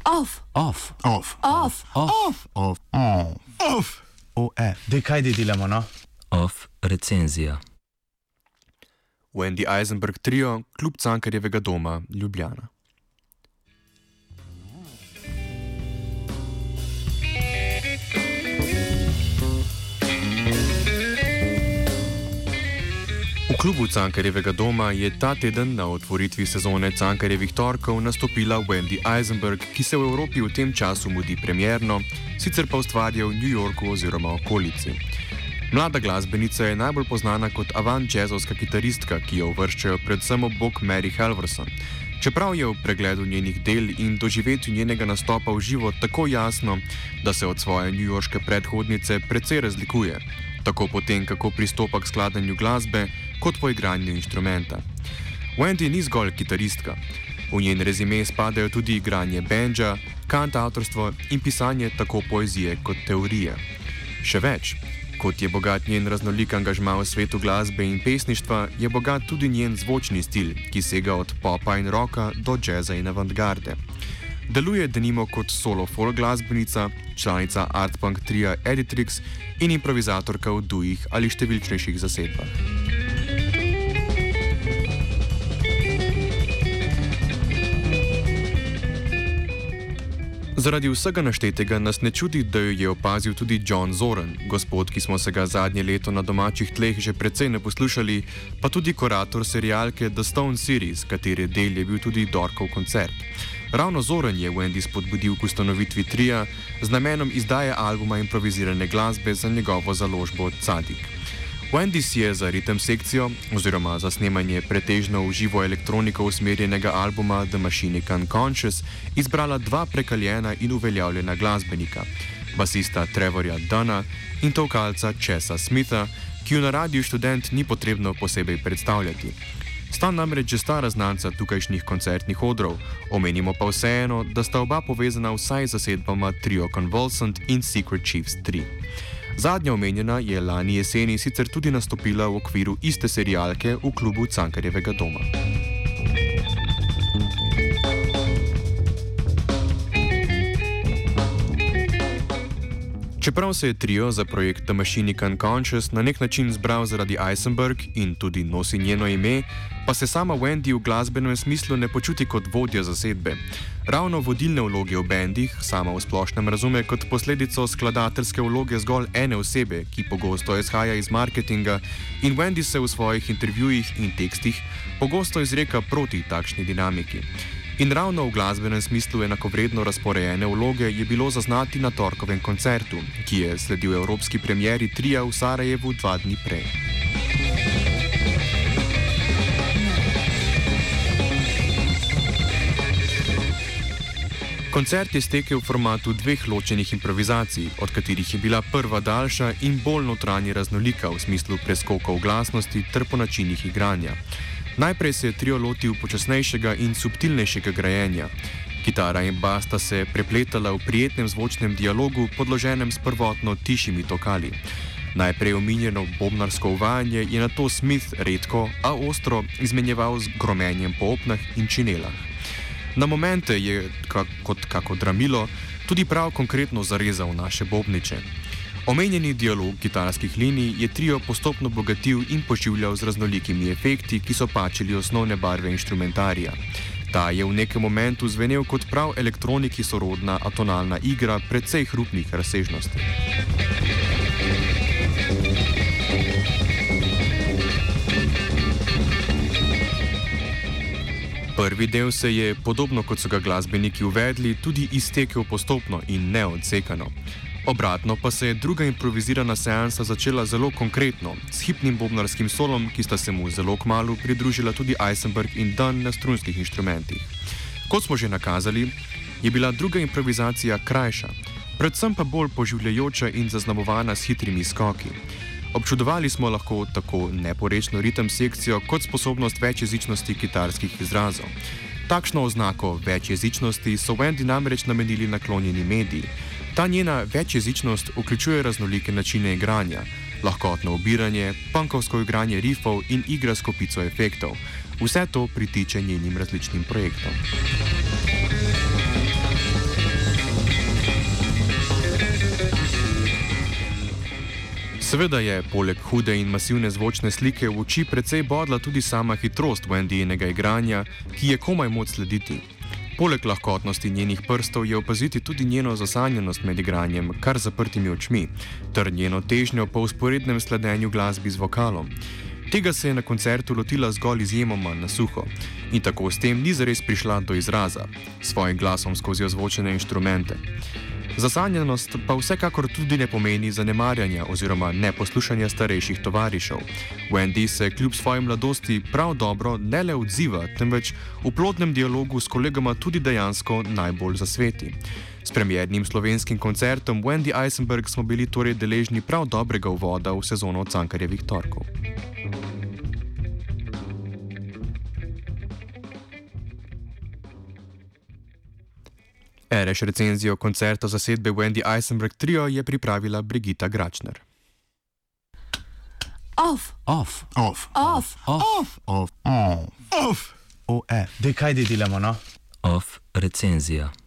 Off. Dej, kaj delamo, no? Off recenzija. Wendy Eisenberg trio, klub Cankarjevega doma, Ljubljana. V klubu Cankarjevega doma je ta teden na otvoritvi sezone Cankarjevih torkov nastopila Wendy Eisenberg, ki se v Evropi v tem času mudi premierno, sicer pa ustvarja v New Yorku oziroma okolici. Mlada glasbenica je najbolj znana kot avant-jazzovska kitaristka, ki jo uvrščajo predvsem ob bok Mary Halvorson. Čeprav je v pregledu njenih del in doživetju njenega nastopa v živo tako jasno, da se od svoje newyorške predhodnice precej razlikuje, tako po tem, kako pristopa k skladanju glasbe, kot po igranju inštrumenta. Wendy ni zgolj kitaristka. V njen rezime spadajo tudi igranje bendža, kantavtorstvo in pisanje tako poezije kot teorije. Še več, kot je bogat njen raznolik angažma v svetu glasbe in pesništva, je bogat tudi njen zvočni stil, ki sega od popa in rocka do jazza in avantgarde. Deluje denimo kot solo folk glasbenica, članica art-punk tria Editrix in improvizatorka v duih ali številčnejših zasedbah. Zaradi vsega naštetega nas ne čudi, da jo je opazil tudi John Zoran, gospod, ki smo se ga zadnje leto na domačih tleh že precej ne poslušali, pa tudi kurator serialke The Stone Series, katere del je bil tudi Dorkov koncert. Ravno Zoran je Wendy spodbudil k ustanovitvi tria z namenom izdaje albuma improvizirane glasbe za njegovo založbo Cadik. Wendy si je za ritem sekcijo oziroma za snemanje pretežno v živo elektroniko usmerjenega albuma The Machinic Unconscious izbrala dva prekaljena in uveljavljena glasbenika, basista Trevorja Dunna in tolkalca Chessa Smitha, ki ju na Radiu Študent ni potrebno posebej predstavljati. Sta namreč že stara znanca tukajšnjih koncertnih odrov, omenimo pa vseeno, da sta oba povezana vsaj z zasedbama Trio Convulsant in Secret Chiefs 3. Zadnja omenjena je lani jeseni sicer tudi nastopila v okviru iste serialke v klubu Cankarjevega doma. Čeprav se je trio za projekt The Machinic Unconscious na nek način zbral zaradi Eisenberg in tudi nosi njeno ime, pa se sama Wendy v glasbenem smislu ne počuti kot vodja zasedbe. Ravno vodilne vloge v bendih sama v splošnem razume kot posledico skladateljske vloge zgolj ene osebe, ki pogosto izhaja iz marketinga, in Wendy se v svojih intervjujih in tekstih pogosto izreka proti takšni dinamiki. In ravno v glasbenem smislu enakovredno razporejene vloge je bilo zaznati na torkovem koncertu, ki je sledil evropski premieri tria v Sarajevu 2 dni prej. Koncert je stekel v formatu 2 ločenih improvizacij, od katerih je bila prva daljša in bolj notranje raznolika v smislu preskokov glasnosti ter po načinih igranja. Najprej se je trio lotil počasnejšega in subtilnejšega grajenja. Kitara in bas sta se prepletala v prijetnem zvočnem dialogu, podloženem s prvotno tišimi tokali. Najprej omenjeno bobnarsko uvajanje je nato Smith redko, a ostro izmenjeval z gromenjem po opnah in činelah. Na momente je, kot kako dramilo, tudi prav konkretno zarezal naše bobniče. Omenjeni dialog kitarskih linij je trio postopno bogatil in poživljal z raznolikimi efekti, ki so pačili osnovne barve inštrumentarija. Ta je v nekem momentu zvenel kot prav elektroniki sorodna atonalna igra precej hrupnih razsežnosti. Prvi del se je, podobno kot so ga glasbeniki uvedli, tudi iztekel postopno in neodsekano. Obratno pa se je druga improvizirana seansa začela zelo konkretno, s hipnim bobnarskim solom, ki sta se mu zelo kmalu pridružila tudi Eisenberg in Dunn na strunskih inštrumentih. Kot smo že nakazali, je bila druga improvizacija krajša, predvsem pa bolj poživljajoča in zaznamovana s hitrimi skoki. Občudovali smo lahko tako neporečno ritem sekcijo kot sposobnost večjezičnosti kitarskih izrazov. Takšno oznako večjezičnosti so Wendy namreč namenili naklonjeni mediji. Ta njena večjezičnost vključuje raznolike načine igranja, lahkotno obiranje, punkovsko igranje riffov in igra s kopico efektov. Vse to pritiče njenim različnim projektom. Seveda je poleg hude in masivne zvočne slike v oči precej bodla tudi sama hitrost Wendyjinega igranja, ki je komaj moč slediti. Poleg lahkotnosti njenih prstov je opaziti tudi njeno zasanjenost med igranjem, kar zaprtimi očmi, ter njeno težnjo po usporednem sledenju glasbi z vokalom. Tega se je na koncertu lotila zgolj izjemoma na suho in tako s tem ni zares prišla do izraza, s svojim glasom skozi ozvočene inštrumente. Zasanjenost pa vsekakor tudi ne pomeni zanemarjanja oziroma neposlušanja starejših tovarišev. Wendy se kljub svoji mladosti prav dobro ne le odziva, temveč v plodnem dialogu s kolegama tudi dejansko najbolj zasveti. S premiernim slovenskim koncertom Wendy Eisenberg smo bili torej deležni prav dobrega uvoda v sezono Cankarjevih torkov. Ereš recenzijo koncerta zasedbe Wendy Eisenberg Trio je pripravila Brigita Gračner. Off. Off. Off. Off. Off. Off. Off. Off. Dej, kaj delamo, no? Off recenzija.